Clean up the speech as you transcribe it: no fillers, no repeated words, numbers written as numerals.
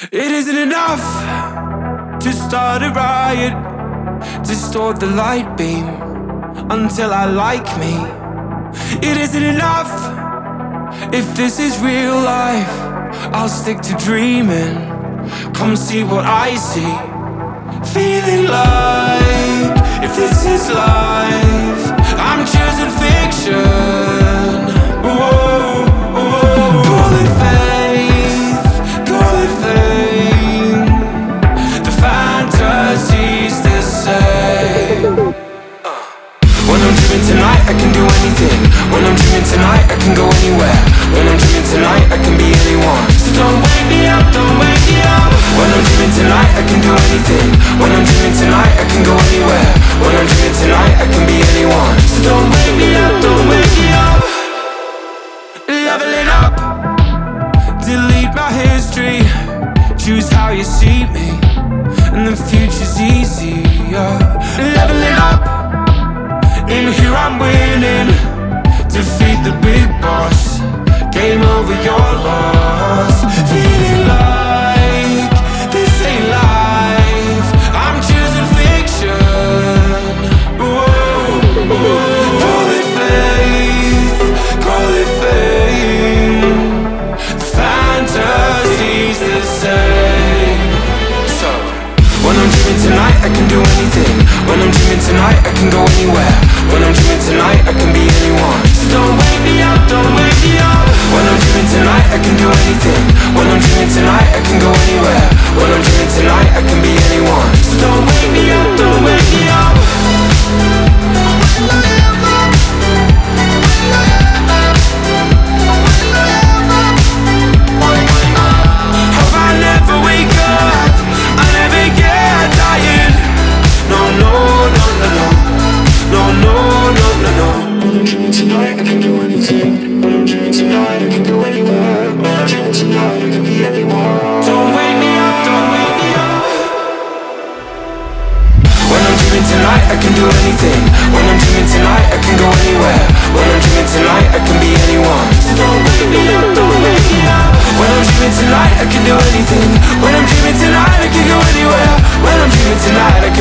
It isn't enough to start a riot, distort the light beam until I like me. It isn't enough if this is real life. I'll stick to dreaming. Come see what I see. Feeling like if this is life, I'm choosing fiction. Whoa, whoa. Call it faith, call it fame. The fantasy's the same. When I'm dreaming tonight, I can do anything. When I'm dreaming tonight, I can go anywhere. When I'm dreaming tonight, I can be anyone. So don't wake me up, don't wake me up. When I'm dreaming tonight, I can do anything. When I'm dreaming tonight, I can go anywhere. When I'm dreaming tonight, I can be anyone. So don't wake me up, don't wake me up. Leveling up, delete my history. Choose how you see me, and the future's easier. Leveling up, in here I'm winning. Defeat the big boss. Game over, your loss. Feeling like this ain't life. I'm choosing fiction. Whoa, whoa. Call it faith, call it fame. The fantasy's the same. So, when I'm dreaming tonight, I can do anything. When I'm dreaming tonight, I can go anywhere. When I'm dreaming tonight, I can be anyone. So don't wake me up, don't wake me up. When I'm dreaming tonight, I can do anything. When I'm dreaming tonight, I can go anywhere. When I'm dreaming tonight, I can be anyone. So don't wake me up, don't wake me up. Hope I never wake up, I never get tired. No, no, no, no, no. No, no, no, no, no. When I'm dreaming tonight, I can do anything. When I'm dreaming tonight, I can go anywhere. When I'm dreaming tonight, I can be anyone. Don't wake me up, don't wake me up. When I'm dreaming tonight, I can do anything. When I'm dreaming tonight, I can go anywhere. When I'm dreaming tonight, I can be anyone. So don't wake me up, don't wake me up. When I'm dreaming tonight, I can do anything. When I'm dreaming tonight, I can go anywhere. When I'm dreaming tonight, I